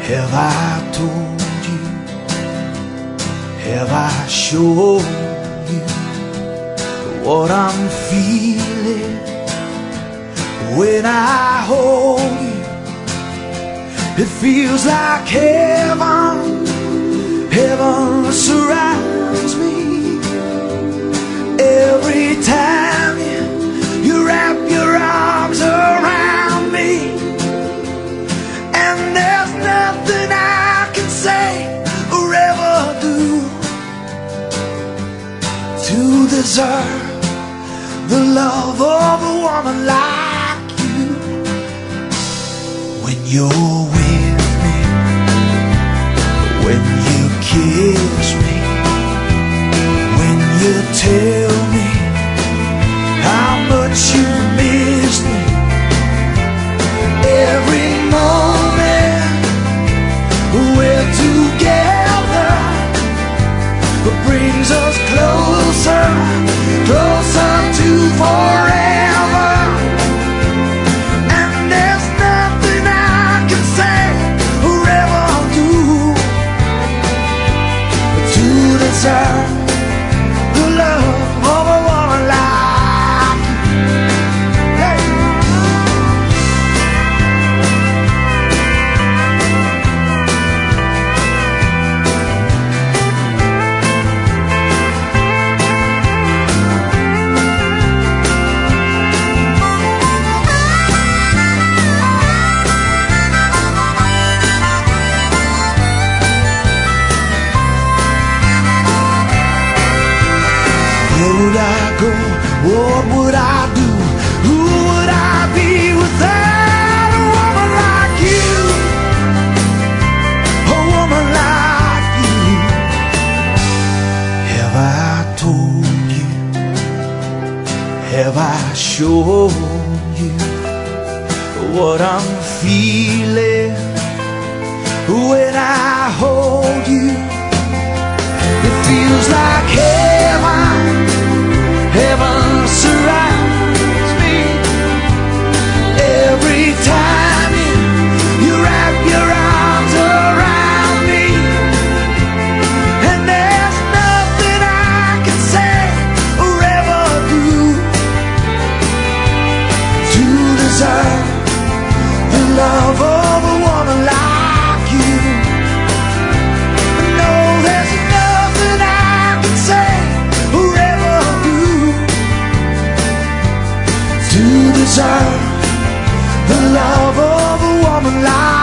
Have I told you? Have I shown you what I'm feeling when I hold you? It feels like heaven, heaven surrounds me. Every time you wrap your arms around me, and there's nothing I can say or ever do to deserve the love of a woman like you. When you're with me, when you kiss me, when you tell me how much you miss me, every moment we're together brings us closer, closer to forever. And there's nothing I can say or ever do to deserve the love of a woman like you. Hey. Where would I go? What would I do? Who would I be without a woman like you? A woman like you. Have I told you? Have I shown you what I'm feeling when I hold you? It feels like heaven, heaven surrounds me. Every time you wrap your arms around me, and there's nothing I can say or ever do to deserve the love of a woman like you. No, there's nothing I can say or ever do to deserve the love of a woman like